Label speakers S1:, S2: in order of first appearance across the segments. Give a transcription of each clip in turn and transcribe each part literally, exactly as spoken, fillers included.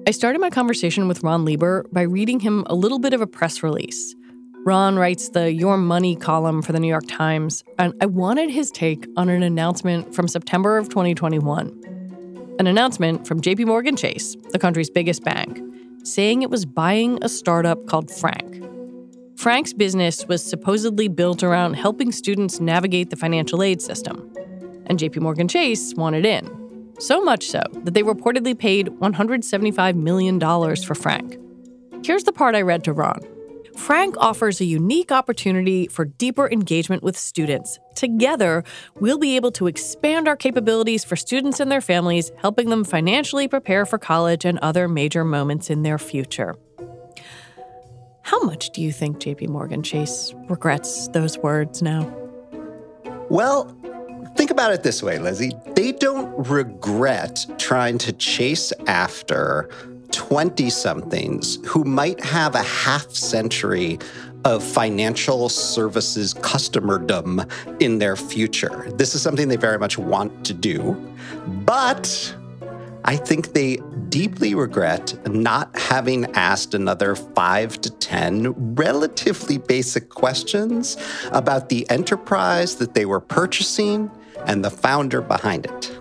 S1: I started my conversation with Ron Lieber by reading him a little bit of a press release. Ron writes the Your Money column for the New York Times, and I wanted his take on an announcement from September of twenty twenty-one. An announcement from J P Morgan Chase, the country's biggest bank, saying it was buying a startup called Frank. Frank's business was supposedly built around helping students navigate the financial aid system. And J P Morgan Chase wanted in. So much so that they reportedly paid one hundred seventy-five million dollars for Frank. Here's the part I read to Ron. Frank offers a unique opportunity for deeper engagement with students. Together, we'll be able to expand our capabilities for students and their families, helping them financially prepare for college and other major moments in their future. How much do you think J P Morgan Chase regrets those words now?
S2: Well, think about it this way, Lizzie. They don't regret trying to chase after twenty-somethings who might have a half century of financial services customerdom in their future. This is something they very much want to do, but I think they deeply regret not having asked another five to ten relatively basic questions about the enterprise that they were purchasing and the founder behind it.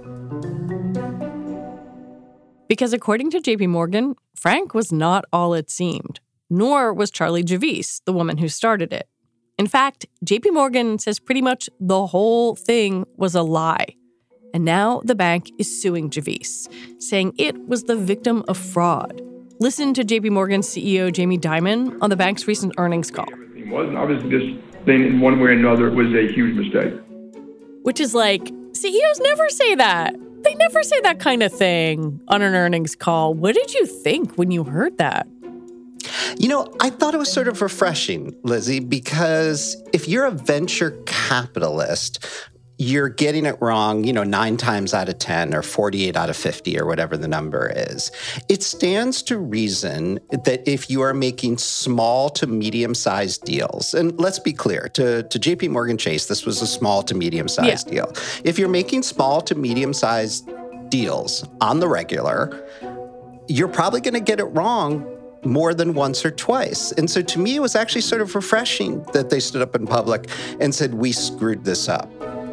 S1: Because according to J P Morgan, Frank was not all it seemed, nor was Charlie Javice, the woman who started it. In fact, J P Morgan says pretty much the whole thing was a lie. And now the bank is suing Javice, saying it was the victim of fraud. Listen to J P Morgan's C E O Jamie Dimon on the bank's recent earnings call.
S3: It wasn't. I was just saying in one way or another it was a huge mistake.
S1: Which is like, C E Os never say that. They never say that kind of thing on an earnings call. What did you think when you heard that?
S2: You know, I thought it was sort of refreshing, Lizzie, because if you're a venture capitalist, you're getting it wrong, you know, nine times out of ten or forty-eight out of fifty or whatever the number is. It stands to reason that if you are making small to medium-sized deals, and let's be clear, to, to J P Morgan Chase, this was a small to medium-sized yeah. deal. If you're making small to medium-sized deals on the regular, you're probably going to get it wrong more than once or twice. And so to me, it was actually sort of refreshing that they stood up in public and said, we screwed this up.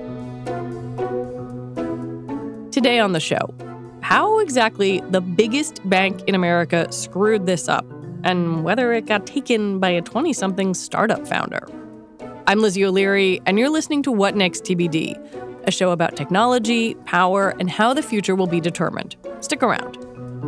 S1: Today on the show, how exactly the biggest bank in America screwed this up, and whether it got taken by a twenty-something startup founder. I'm Lizzie O'Leary, and you're listening to What Next T B D, a show about technology, power, and how the future will be determined. Stick around.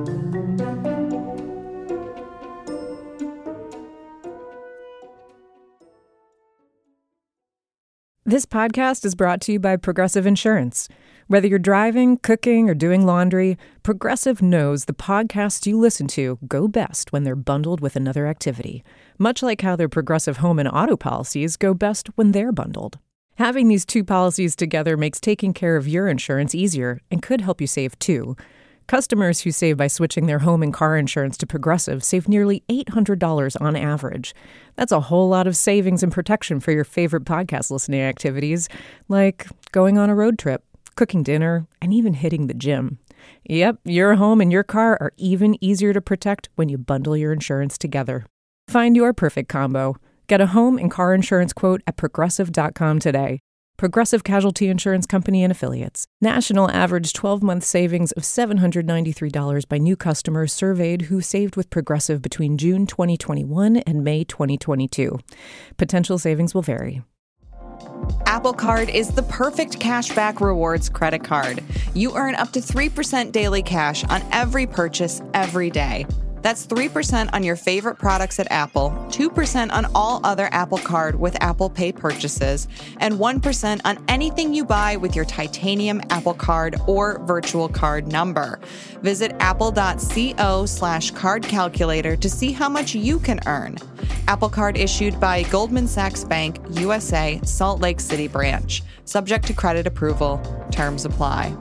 S4: This podcast is brought to you by Progressive Insurance. Whether you're driving, cooking, or doing laundry, Progressive knows the podcasts you listen to go best when they're bundled with another activity, much like how their Progressive home and auto policies go best when they're bundled. Having these two policies together makes taking care of your insurance easier and could help you save too. Customers who save by switching their home and car insurance to Progressive save nearly eight hundred dollars on average. That's a whole lot of savings and protection for your favorite podcast listening activities, like going on a road trip, cooking dinner, and even hitting the gym. Yep, your home and your car are even easier to protect when you bundle your insurance together. Find your perfect combo. Get a home and car insurance quote at progressive dot com today. Progressive Casualty Insurance Company and Affiliates. National average twelve-month savings of seven hundred ninety-three dollars by new customers surveyed who saved with Progressive between June twenty twenty-one and May twenty twenty-two. Potential savings will vary.
S5: Apple Card is the perfect cashback rewards credit card. You earn up to three percent daily cash on every purchase every day. That's three percent on your favorite products at Apple, two percent on all other Apple Card with Apple Pay purchases, and one percent on anything you buy with your titanium Apple Card or virtual card number. Visit apple.co slash card calculator to see how much you can earn. Apple Card issued by Goldman Sachs Bank, U S A, Salt Lake City branch. Subject to credit approval. Terms apply.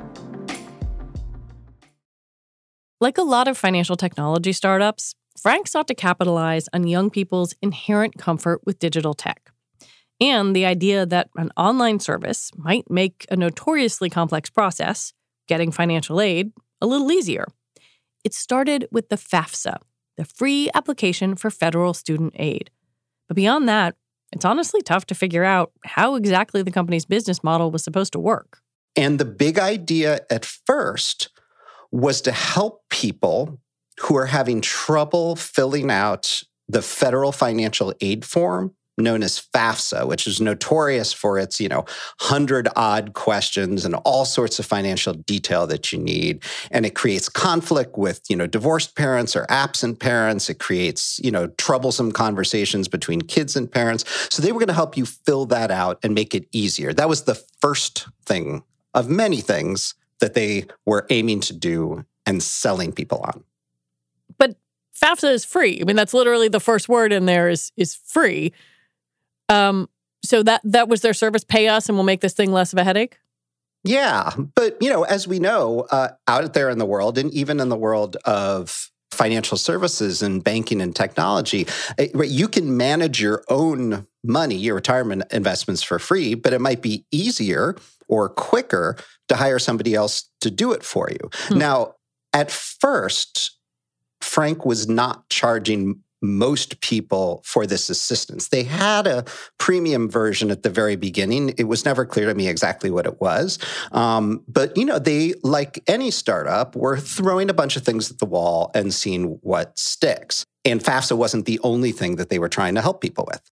S1: Like a lot of financial technology startups, Frank sought to capitalize on young people's inherent comfort with digital tech and the idea that an online service might make a notoriously complex process, getting financial aid, a little easier. It started with the FAFSA, the Free Application for Federal Student Aid. But beyond that, it's honestly tough to figure out how exactly the company's business model was supposed to work.
S2: And the big idea at first was to help people who are having trouble filling out the federal financial aid form known as FAFSA, which is notorious for its, you know, hundred-odd questions and all sorts of financial detail that you need. And it creates conflict with, you know, divorced parents or absent parents. It creates, you know, troublesome conversations between kids and parents. So they were going to help you fill that out and make it easier. That was the first thing of many things that they were aiming to do and selling people on.
S1: But FAFSA is free. I mean, that's literally the first word in there is is free. Um, so that that was their service. Pay us and we'll make this thing less of a headache?
S2: Yeah. But, you know, as we know, uh, out there in the world and even in the world of financial services and banking and technology, you can manage your own money, your retirement investments for free, but it might be easier or quicker to hire somebody else to do it for you. Hmm. Now, at first, Frank was not charging most people for this assistance. They had a premium version at the very beginning. It was never clear to me exactly what it was. Um, but, you know, they, like any startup, were throwing a bunch of things at the wall and seeing what sticks. And FAFSA wasn't the only thing that they were trying to help people with.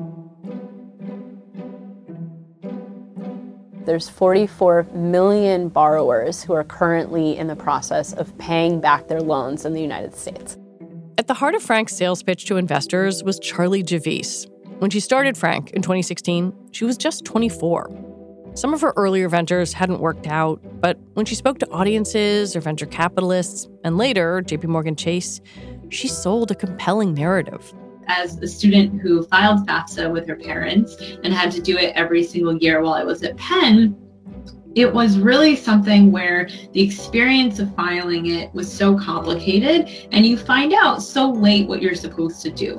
S6: There's forty-four million borrowers who are currently in the process of paying back their loans in the United States.
S1: At the heart of Frank's sales pitch to investors was Charlie Javice. When she started Frank in twenty sixteen, she was just twenty-four. Some of her earlier ventures hadn't worked out, but when she spoke to audiences or venture capitalists, and later J P Morgan Chase, she sold a compelling narrative.
S7: As a student who filed FAFSA with her parents and had to do it every single year while I was at Penn, it was really something where the experience of filing it was so complicated and you find out so late what you're supposed to do.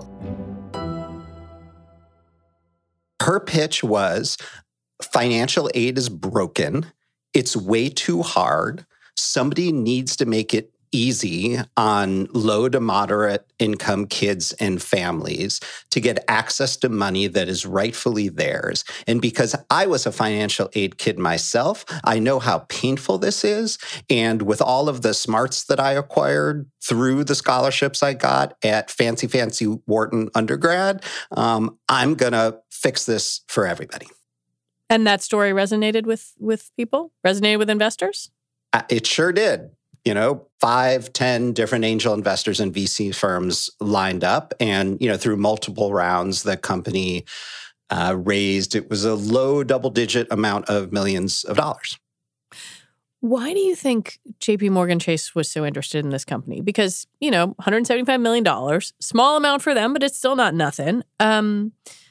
S2: Her pitch was, financial aid is broken. It's way too hard. Somebody needs to make it easy on low to moderate income kids and families to get access to money that is rightfully theirs. And because I was a financial aid kid myself, I know how painful this is. And with all of the smarts that I acquired through the scholarships I got at fancy, fancy Wharton undergrad, um, I'm going to fix this for everybody.
S1: And that story resonated with, with people? Resonated with investors?
S2: Uh, it sure did. You know, five, ten different angel investors and V C firms lined up. And, you know, through multiple rounds, the company uh, raised, it was a low double-digit amount of millions of dollars.
S1: Why do you think J P Morgan Chase was so interested in this company? Because, you know, one hundred seventy-five million dollars, small amount for them, but it's still not nothing. Um,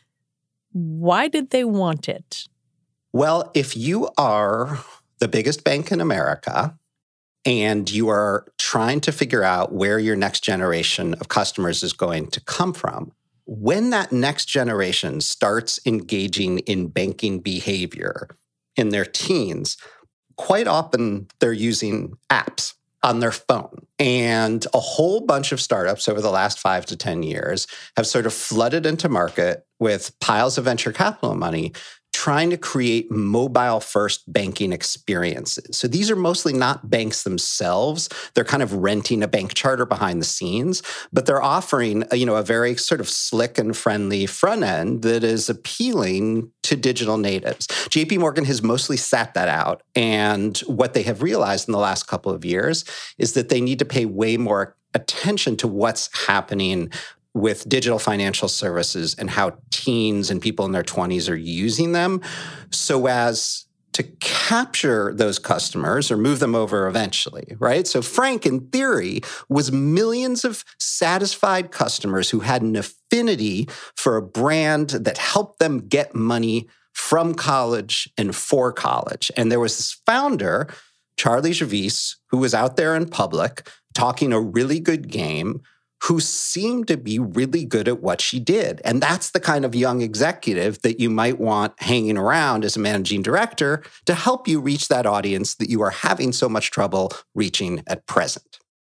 S1: why did they want it?
S2: Well, if you are the biggest bank in America, and you are trying to figure out where your next generation of customers is going to come from, when that next generation starts engaging in banking behavior in their teens, quite often they're using apps on their phone. And a whole bunch of startups over the last five to ten years have sort of flooded into market with piles of venture capital money trying to create mobile-first banking experiences. So these are mostly not banks themselves. They're kind of renting a bank charter behind the scenes, but they're offering, you know, a very sort of slick and friendly front end that is appealing to digital natives. J P Morgan has mostly sat that out. And what they have realized in the last couple of years is that they need to pay way more attention to what's happening with digital financial services and how teens and people in their twenties are using them so as to capture those customers or move them over eventually, right? So Frank, in theory, was millions of satisfied customers who had an affinity for a brand that helped them get money from college and for college. And there was this founder, Charlie Javice, who was out there in public talking a really good game, who seemed to be really good at what she did. And that's the kind of young executive that you might want hanging around as a managing director to help you reach that audience that you are having so much trouble reaching at present.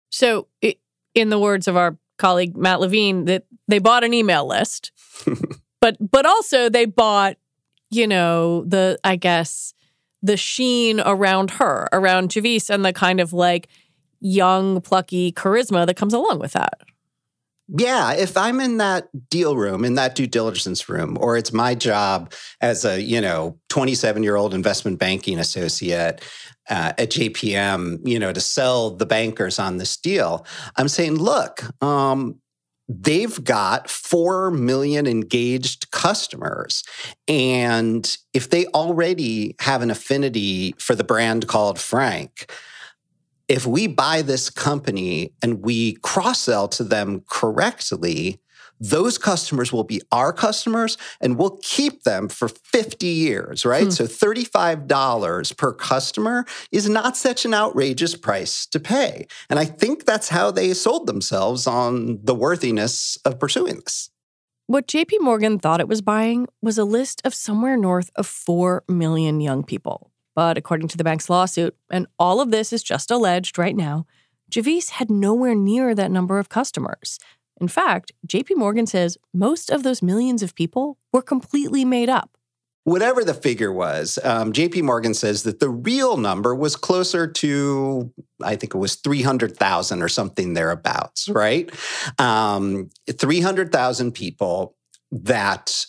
S1: So, it, in the words of our colleague Matt Levine, that they bought an email list, but but also they bought, you know, the I guess the sheen around her, around Javice, and the kind of like young, plucky charisma that comes along with that.
S2: Yeah, if I'm in that deal room, in that due diligence room, or it's my job as a, you know, twenty-seven-year-old investment banking associate uh, at J P M, you know, to sell the bankers on this deal, I'm saying, look, um, they've got four million engaged customers. And if they already have an affinity for the brand called Frank, if we buy this company and we cross-sell to them correctly, those customers will be our customers and we'll keep them for fifty years, right? Hmm. So thirty-five dollars per customer is not such an outrageous price to pay. And I think that's how they sold themselves on the worthiness of pursuing this.
S1: What J P Morgan thought it was buying was a list of somewhere north of four million young people. But according to the bank's lawsuit, and all of this is just alleged right now, Javice had nowhere near that number of customers. In fact, J P Morgan says most of those millions of people were completely made up.
S2: Whatever the figure was, um, J P Morgan says that the real number was closer to, I think it was three hundred thousand or something thereabouts, right? Um, three hundred thousand people that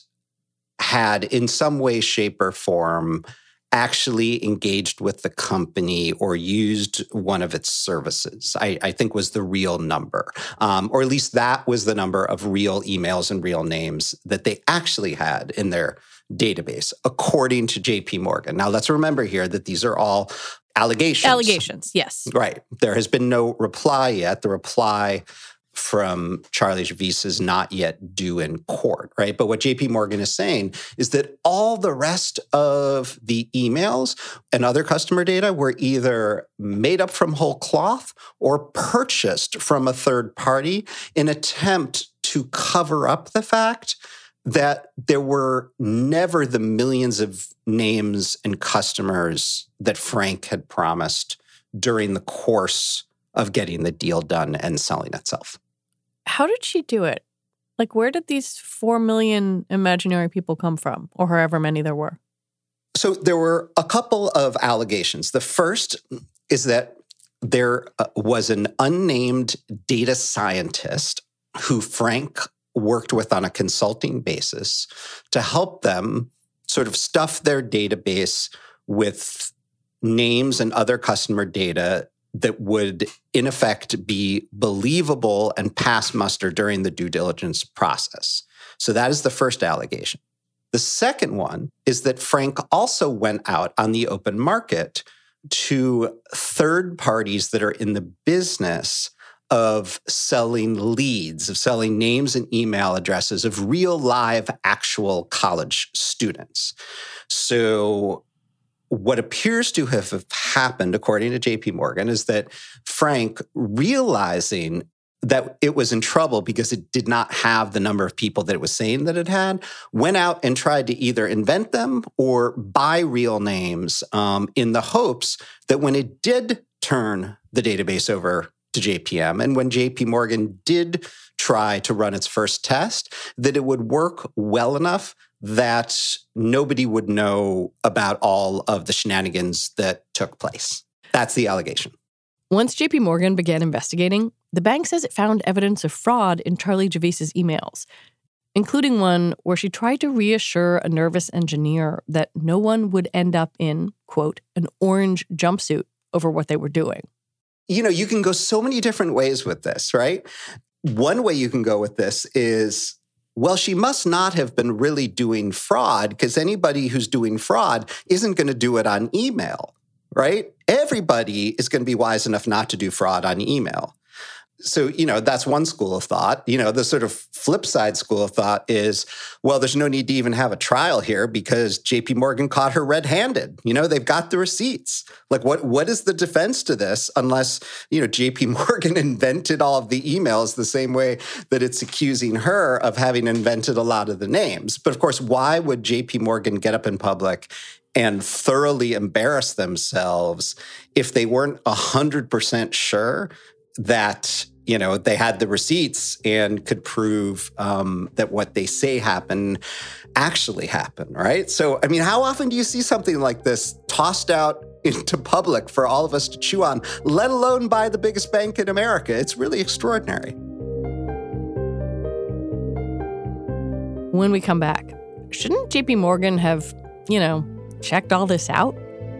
S2: had in some way, shape, or form actually engaged with the company or used one of its services, I, I think was the real number. Um, or at least that was the number of real emails and real names that they actually had in their database, according to J P Morgan. Now, let's remember here that these are all allegations.
S1: Allegations, yes.
S2: Right. There has been no reply yet. The reply from Charlie Javice is not yet due in court, right? But what J P Morgan is saying is that all the rest of the emails and other customer data were either made up from whole cloth or purchased from a third party in attempt to cover up the fact that there were never the millions of names and customers that Frank had promised during the course of getting the deal done and selling itself.
S1: How did she do it? Like, where did these four million imaginary people come from, or however many there were?
S2: So there were a couple of allegations. The first is that there was an unnamed data scientist who Frank worked with on a consulting basis to help them sort of stuff their database with names and other customer data that would, in effect, be believable and pass muster during the due diligence process. So that is the first allegation. The second one is that Frank also went out on the open market to third parties that are in the business of selling leads, of selling names and email addresses of real, live, actual college students. So what appears to have happened, according to J P Morgan, is that Frank, realizing that it was in trouble because it did not have the number of people that it was saying that it had, went out and tried to either invent them or buy real names um, in the hopes that when it did turn the database over to J P M, and when J P Morgan did try to run its first test, that it would work well enough that nobody would know about all of the shenanigans that took place. That's the allegation.
S1: Once J P Morgan began investigating, the bank says it found evidence of fraud in Charlie Javice's emails, including one where she tried to reassure a nervous engineer that no one would end up in, quote, an orange jumpsuit over what they were doing.
S2: You know, you can go so many different ways with this, right? One way you can go with this is, well, she must not have been really doing fraud because anybody who's doing fraud isn't going to do it on email, right? Everybody is going to be wise enough not to do fraud on email. So, you know, that's one school of thought. You know, the sort of flip side school of thought is, well, there's no need to even have a trial here because J P Morgan caught her red-handed. You know, they've got the receipts. Like, what what is the defense to this unless, you know, J P Morgan invented all of the emails the same way that it's accusing her of having invented a lot of the names. But of course, why would J P Morgan get up in public and thoroughly embarrass themselves if they weren't one hundred percent sure that, you know, they had the receipts and could prove um, that what they say happened actually happened, right? So, I mean, how often do you see something like this tossed out into public for all of us to chew on, let alone by the biggest bank in America? It's really extraordinary.
S1: When we come back, shouldn't J P Morgan have, you know, checked all this out?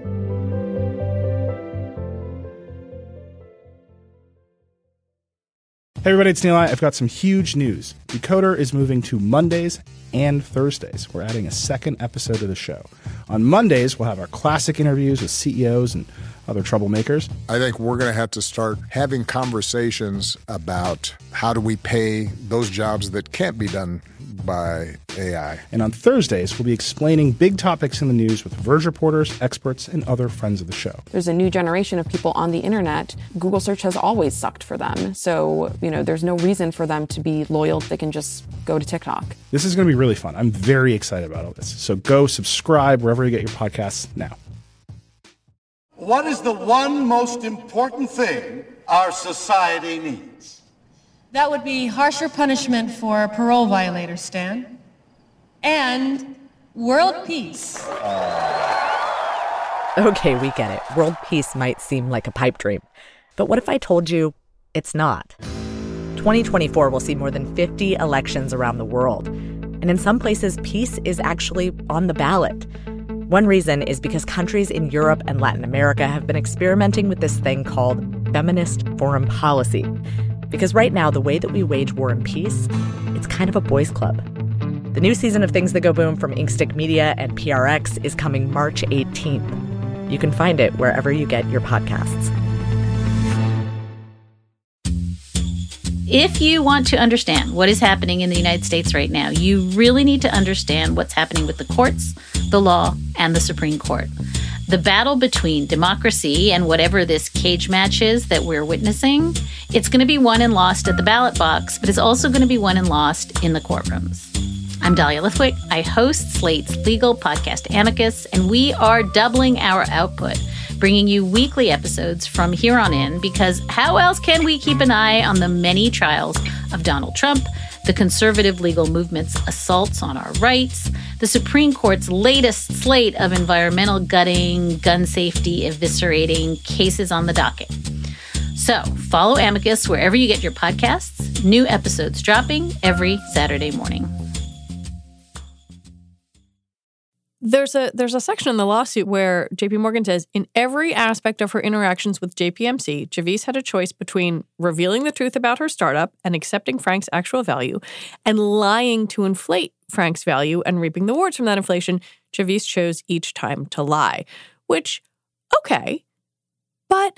S8: Hey everybody, it's Neil. I've got some huge news. Decoder is moving to Mondays and Thursdays. We're adding a second episode to the show. On Mondays, we'll have our classic interviews with C E Os and other troublemakers.
S9: I think we're going to have to start having conversations about how do we pay those jobs that can't be done by A I.
S8: And on Thursdays, we'll be explaining big topics in the news with Verge reporters, experts, and other friends of the show.
S10: There's a new generation of people on the internet. Google search has always sucked for them. So, you know, there's no reason for them to be loyal. They can just go to TikTok.
S8: This is going to be really fun. I'm very excited about all this. So go subscribe wherever you get your podcasts now.
S11: What is the one most important thing our society needs?
S12: That would be harsher punishment for parole violators, Stan. And world peace.
S13: Okay, we get it. World peace might seem like a pipe dream. But what if I told you it's not? twenty twenty-four will see more than fifty elections around the world. And in some places, peace is actually on the ballot. One reason is because countries in Europe and Latin America have been experimenting with this thing called feminist foreign policy. Because right now, the way that we wage war and peace, it's kind of a boys' club. The new season of Things That Go Boom from Inkstick Media and P R X is coming March eighteenth. You can find it wherever you get your podcasts.
S14: If you want to understand what is happening in the United States right now, you really need to understand what's happening with the courts, the law, and the Supreme Court. The battle between democracy and whatever this cage match is that we're witnessing, it's going to be won and lost at the ballot box, but it's also going to be won and lost in the courtrooms. I'm Dahlia Lithwick. I host Slate's legal podcast Amicus, and we are doubling our output, bringing you weekly episodes from here on in, because how else can we keep an eye on the many trials of Donald Trump, the conservative legal movement's assaults on our rights, the Supreme Court's latest slate of environmental gutting, gun safety eviscerating cases on the docket. So follow Amicus wherever you get your podcasts. New episodes dropping every Saturday morning.
S1: There's a there's a section in the lawsuit where J P Morgan says, in every aspect of her interactions with J P M C, Javice had a choice between revealing the truth about her startup and accepting Frank's actual value and lying to inflate Frank's value and reaping the rewards from that inflation. Javice chose each time to lie, which, okay, but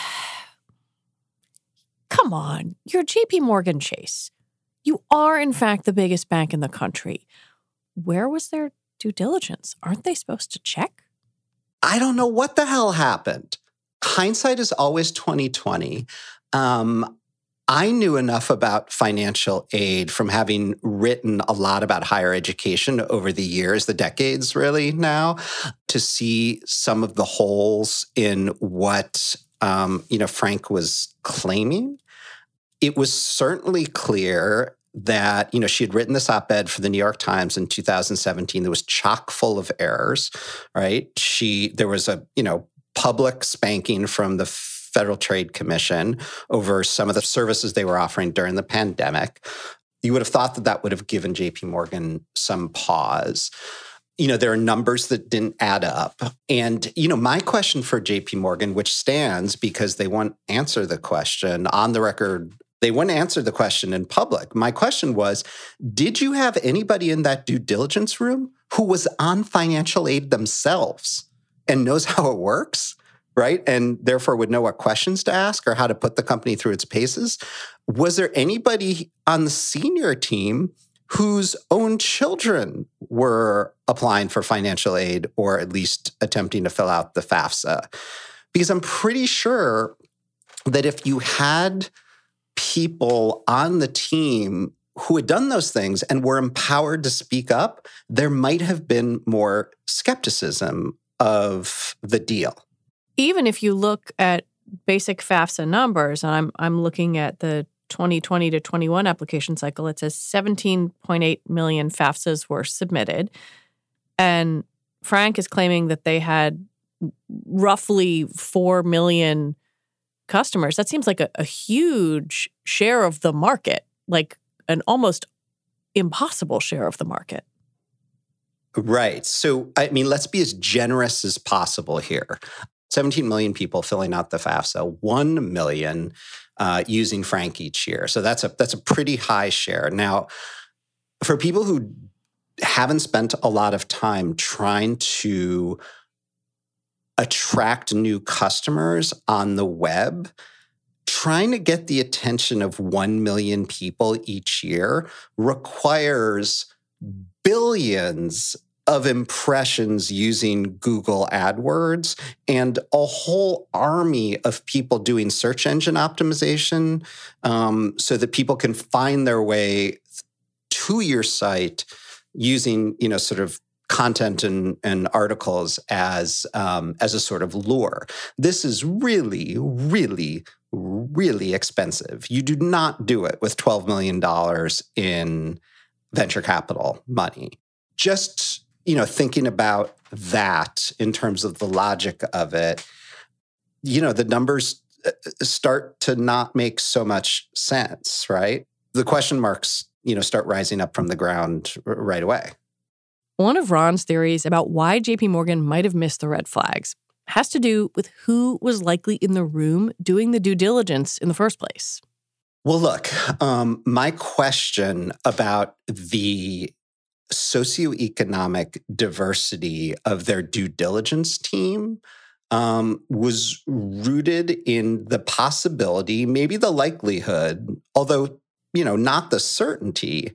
S1: come on, you're J P Morgan Chase. You are, in fact, the biggest bank in the country. Where was their due diligence? Aren't they supposed to check?
S2: I don't know what the hell happened. Hindsight is always twenty twenty. Um, I knew enough about financial aid from having written a lot about higher education over the years, the decades really now, to see some of the holes in what um, you know, Frank was claiming. It was certainly clear that, you know, she had written this op-ed for the New York Times in two thousand seventeen that was chock full of errors, right? She, there was a, you know, public spanking from the Federal Trade Commission over some of the services they were offering during the pandemic. You would have thought that that would have given J P Morgan some pause. You know, there are numbers that didn't add up. And, you know, my question for J P Morgan, which stands because they won't answer the question on the record, they wouldn't answer the question in public. My question was, did you have anybody in that due diligence room who was on financial aid themselves and knows how it works, right? And therefore would know what questions to ask or how to put the company through its paces? Was there anybody on the senior team whose own children were applying for financial aid or at least attempting to fill out the FAFSA? Because I'm pretty sure that if you had people on the team who had done those things and were empowered to speak up, there might have been more skepticism of the deal.
S1: Even if you look at basic FAFSA numbers, and I'm I'm looking at the twenty twenty to twenty-one application cycle, it says seventeen point eight million FAFSAs were submitted. And Frank is claiming that they had roughly four million customers. That seems like a, a huge share of the market, like an almost impossible share of the market.
S2: Right. So, I mean, let's be as generous as possible here. seventeen million people filling out the FAFSA, one million uh, using Frank each year. So that's a that's a pretty high share. Now, for people who haven't spent a lot of time trying to attract new customers on the web, trying to get the attention of one million people each year requires billions of impressions using Google AdWords and a whole army of people doing search engine optimization um, so that people can find their way to your site using, you know, sort of content and, and articles as um, as a sort of lure. This is really, really, really expensive. You do not do it with twelve million dollars in venture capital money. Just, you know, thinking about that in terms of the logic of it, you know, the numbers start to not make so much sense, right? The question marks, you know, start rising up from the ground right away.
S1: One of Ron's theories about why J P Morgan might have missed the red flags has to do with who was likely in the room doing the due diligence in the first place.
S2: Well, look, um, my question about the socioeconomic diversity of their due diligence team um, was rooted in the possibility, maybe the likelihood, although, you know, not the certainty,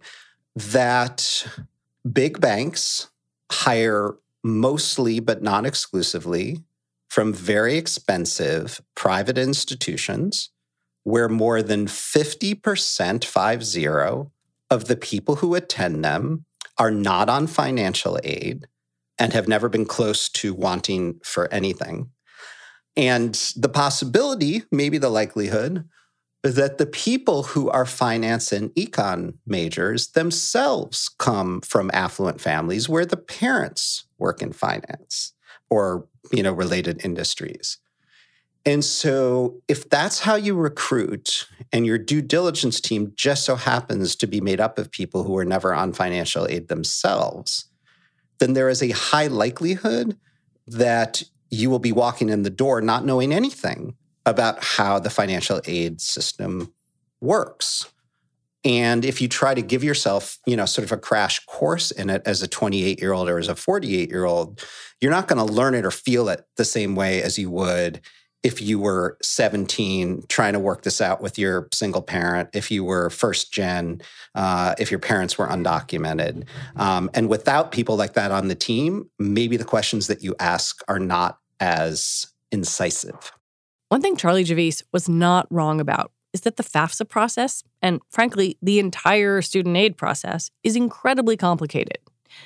S2: that big banks hire mostly, but not exclusively, from very expensive private institutions where more than fifty percent, five zero, of the people who attend them are not on financial aid and have never been close to wanting for anything. And the possibility, maybe the likelihood, that the people who are finance and econ majors themselves come from affluent families where the parents work in finance or, you know, related industries. And so if that's how you recruit and your due diligence team just so happens to be made up of people who are never on financial aid themselves, then there is a high likelihood that you will be walking in the door not knowing anything about how the financial aid system works. And if you try to give yourself, you know, sort of a crash course in it as a twenty-eight-year-old or as a forty-eight-year-old, you're not going to learn it or feel it the same way as you would if you were seventeen trying to work this out with your single parent, if you were first gen, uh, if your parents were undocumented. Um, and without people like that on the team, maybe the questions that you ask are not as incisive.
S1: One thing Charlie Javice was not wrong about is that the FAFSA process, and frankly, the entire student aid process, is incredibly complicated.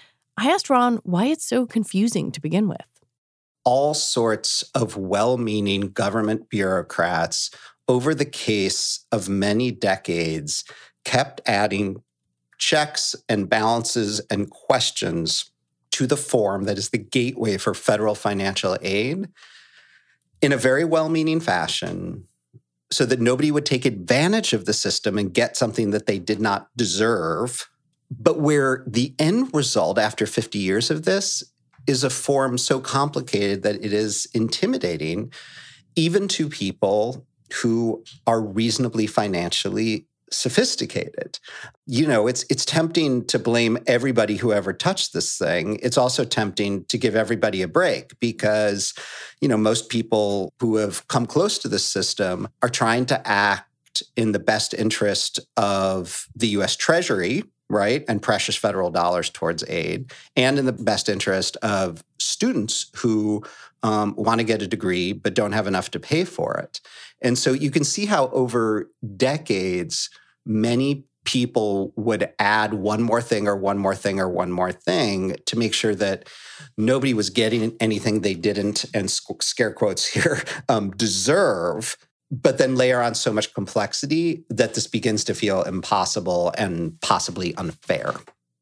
S1: I asked Ron why it's so confusing to begin with.
S2: All sorts of well-meaning government bureaucrats over the case of many decades kept adding checks and balances and questions to the form that is the gateway for federal financial aid in a very well-meaning fashion so that nobody would take advantage of the system and get something that they did not deserve, but where the end result after fifty years of this is a form so complicated that it is intimidating even to people who are reasonably financially sophisticated. You know, it's it's tempting to blame everybody who ever touched this thing. It's also tempting to give everybody a break because, you know, most people who have come close to this system are trying to act in the best interest of the U S Treasury, right, and precious federal dollars towards aid, and in the best interest of students who um, want to get a degree but don't have enough to pay for it. And so you can see how over decades, many people would add one more thing or one more thing or one more thing to make sure that nobody was getting anything they didn't, and scare quotes here, um, deserve, but then layer on so much complexity that this begins to feel impossible and possibly unfair.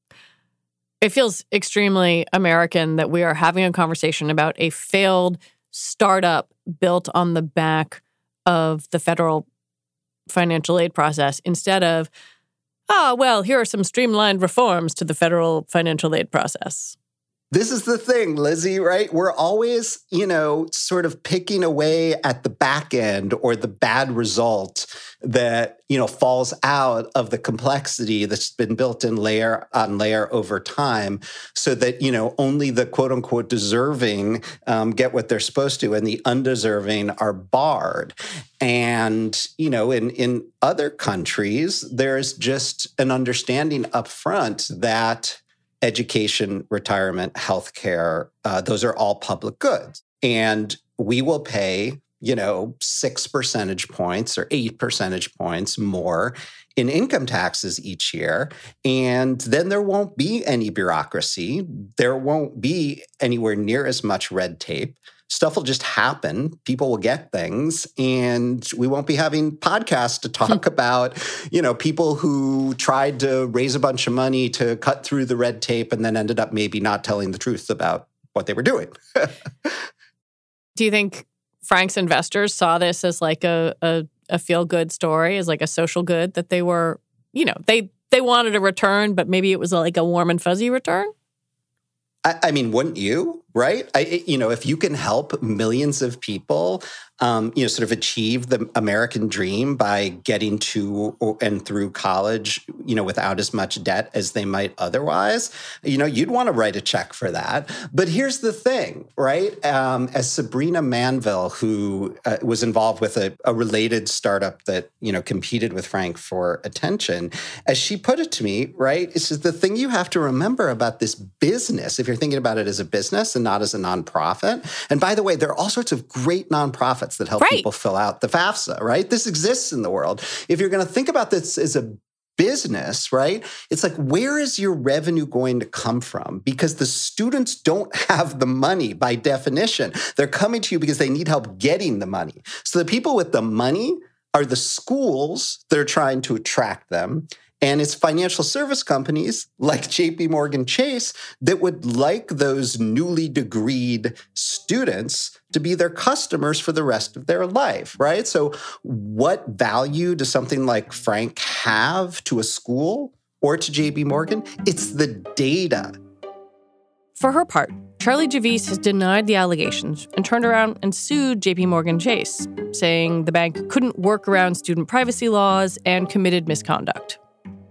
S1: It feels extremely American that we are having a conversation about a failed startup built on the back of the federal financial aid process instead of, oh, well, here are some streamlined reforms to the federal financial aid process.
S2: This is the thing, Lizzie, right? We're always, you know, sort of picking away at the back end or the bad result that, you know, falls out of the complexity that's been built in layer on layer over time so that, you know, only the quote unquote deserving um, get what they're supposed to and the undeserving are barred. And, you know, in, in other countries, there's just an understanding up front that education, retirement, healthcare, uh, those are all public goods. And we will pay, you know, six percentage points or eight percentage points more in income taxes each year. And then there won't be any bureaucracy. There won't be anywhere near as much red tape. Stuff will just happen. People will get things, and we won't be having podcasts to talk about, you know, people who tried to raise a bunch of money to cut through the red tape and then ended up maybe not telling the truth about what they were doing.
S1: Do you think Frank's investors saw this as like a, a, a feel-good story, as like a social good that they were, you know, they, they wanted a return, but maybe it was like a warm and fuzzy return?
S2: I, I mean, wouldn't you? Right? I, you know, if you can help millions of people, um, you know, sort of achieve the American dream by getting to and through college, you know, without as much debt as they might otherwise, you know, you'd want to write a check for that. But here's the thing, right? Um, as Sabrina Manville, who uh, was involved with a, a related startup that, you know, competed with Frank for attention, as she put it to me, right? It's just the thing you have to remember about this business, if you're thinking about it as a business and not as a nonprofit. And by the way, there are all sorts of great nonprofits that help right. people fill out the FAFSA, right? This exists in the world. If you're going to think about this as a business, right? It's like, where is your revenue going to come from? Because the students don't have the money by definition. They're coming to you because they need help getting the money. So the people with the money are the schools that are trying to attract them. And it's financial service companies like J P Morgan Chase that would like those newly degreed students to be their customers for the rest of their life, right? So what value does something like Frank have to a school or to J P Morgan? It's the data.
S1: For her part, Charlie Javice has denied the allegations and turned around and sued J P Morgan Chase, saying the bank couldn't work around student privacy laws and committed misconduct.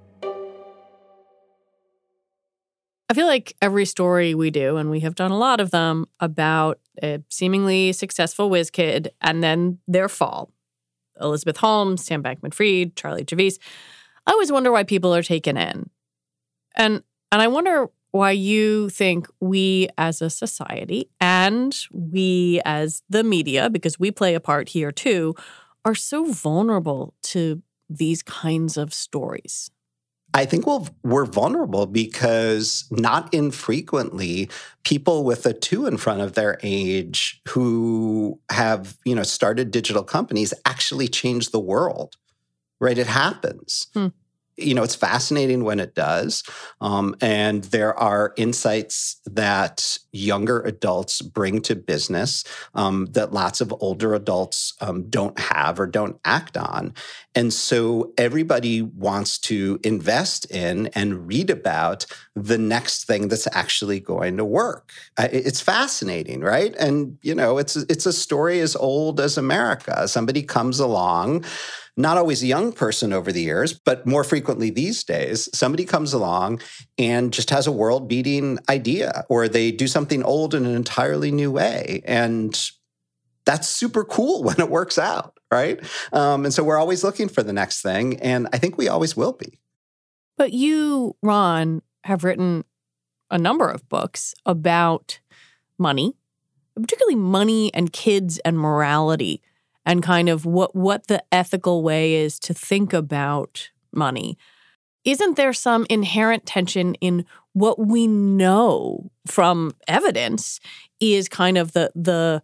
S1: I feel like every story we do, and we have done a lot of them, about a seemingly successful whiz kid and then their fall. Elizabeth Holmes, Sam Bankman-Fried, Charlie Javice. I always wonder why people are taken in. And and I wonder why you think we as a society and we as the media, because we play a part here too, are so vulnerable to these kinds of stories.
S2: I think we'll, we're vulnerable because not infrequently people with a two in front of their age who have, you know, started digital companies actually change the world, right? It happens. Hmm. You know, it's fascinating when it does. Um, and there are insights that younger adults bring to business um, that lots of older adults um, don't have or don't act on. And so everybody wants to invest in and read about the next thing that's actually going to work. It's fascinating, right? And, you know, it's it's a story as old as America. Somebody comes along, not always a young person over the years, but more frequently these days, somebody comes along and just has a world-beating idea, or they do something old in an entirely new way. And that's super cool when it works out, right? Um, and so we're always looking for the next thing, and I think we always will be.
S1: But you, Ron, have written a number of books about money, particularly money and kids and morality, and kind of what, what the ethical way is to think about money. isn't there some inherent tension in what we know from evidence is kind of the the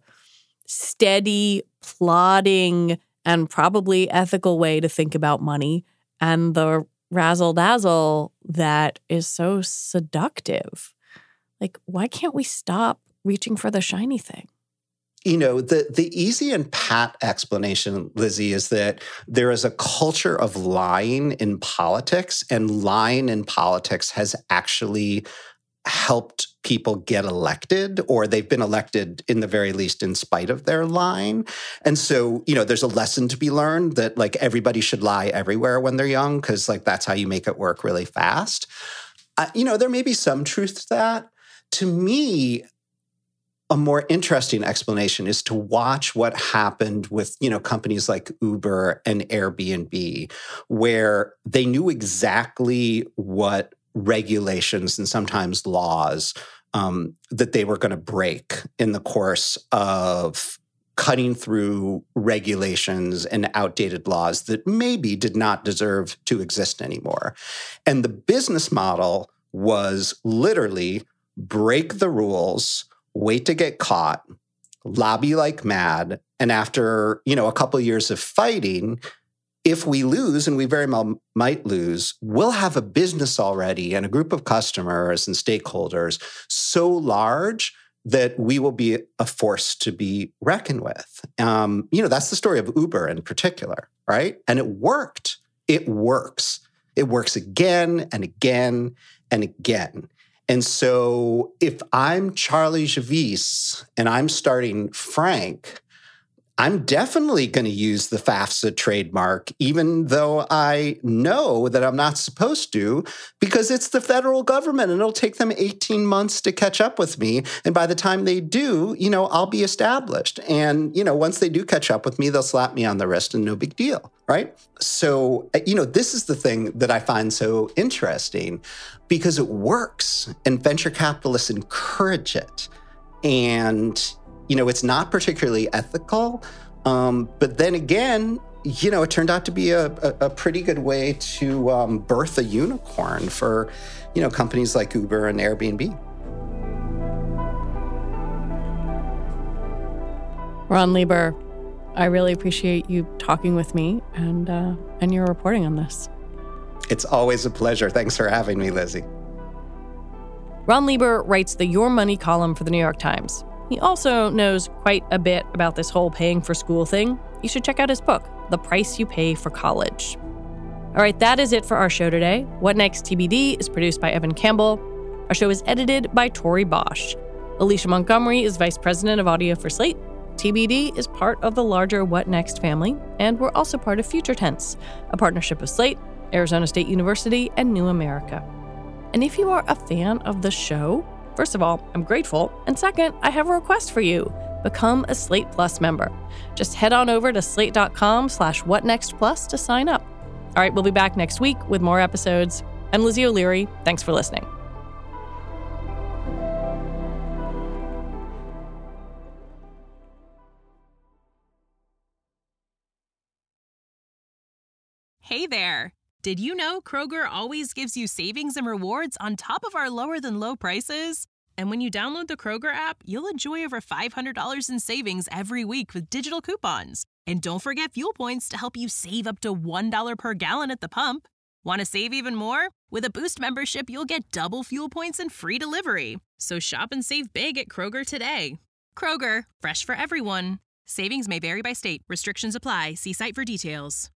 S1: steady, plodding, and probably ethical way to think about money, and the razzle-dazzle that is so seductive? Like, why can't we stop reaching for the shiny thing?
S2: You know, the, the easy and pat explanation, Lizzie, is that there is a culture of lying in politics, and lying in politics has actually helped people get elected, or they've been elected in the very least in spite of their lying. And so, you know, there's a lesson to be learned that like everybody should lie everywhere when they're young, because like that's how you make it work really fast. Uh, you know, there may be some truth to that. To me, a more interesting explanation is to watch what happened with, you know, companies like Uber and Airbnb, where they knew exactly what regulations and sometimes laws um, that they were going to break in the course of cutting through regulations and outdated laws that maybe did not deserve to exist anymore. And the business model was literally break the rules, wait to get caught, lobby like mad, and after, you know, a couple of years of fighting, if we lose, and we very well might lose, we'll have a business already and a group of customers and stakeholders so large that we will be a force to be reckoned with. Um, you know, that's the story of Uber in particular, right? And it worked. It works. It works again and again and again. And so if I'm Charlie Javice and I'm starting Frank, I'm definitely going to use the FAFSA trademark, even though I know that I'm not supposed to, because it's the federal government and it'll take them eighteen months to catch up with me. And by the time they do, you know, I'll be established. And, you know, once they do catch up with me, they'll slap me on the wrist and no big deal, right? So, you know, this is the thing that I find so interesting because it works and venture capitalists encourage it. And you know, it's not particularly ethical, um, but then again, you know, it turned out to be a, a, a pretty good way to um, birth a unicorn for, you know, companies like Uber and Airbnb.
S1: Ron Lieber, I really appreciate you talking with me and uh, and your reporting on this.
S2: It's always a pleasure. Thanks for having me, Lizzie.
S1: Ron Lieber writes the Your Money column for the New York Times. He also knows quite a bit about this whole paying for school thing. You should check out his book, The Price You Pay for College. All right, that is it for our show today. What Next T B D is produced by Evan Campbell. Our show is edited by Tori Bosch. Alicia Montgomery is vice president of audio for Slate. T B D is part of the larger What Next family, and we're also part of Future Tense, a partnership of Slate, Arizona State University, and New America. And if you are a fan of the show, first of all, I'm grateful. And second, I have a request for you. Become a Slate Plus member. Just head on over to slate.com slash whatnextplus to sign up. All right, we'll be back next week with more episodes. I'm Lizzie O'Leary. Thanks for listening.
S15: Hey there. Did you know Kroger always gives you savings and rewards on top of our lower than low prices? And when you download the Kroger app, you'll enjoy over five hundred dollars in savings every week with digital coupons. And don't forget fuel points to help you save up to one dollar per gallon at the pump. Want to save even more? With a Boost membership, you'll get double fuel points and free delivery. So shop and save big at Kroger today. Kroger, fresh for everyone. Savings may vary by state. Restrictions apply. See site for details.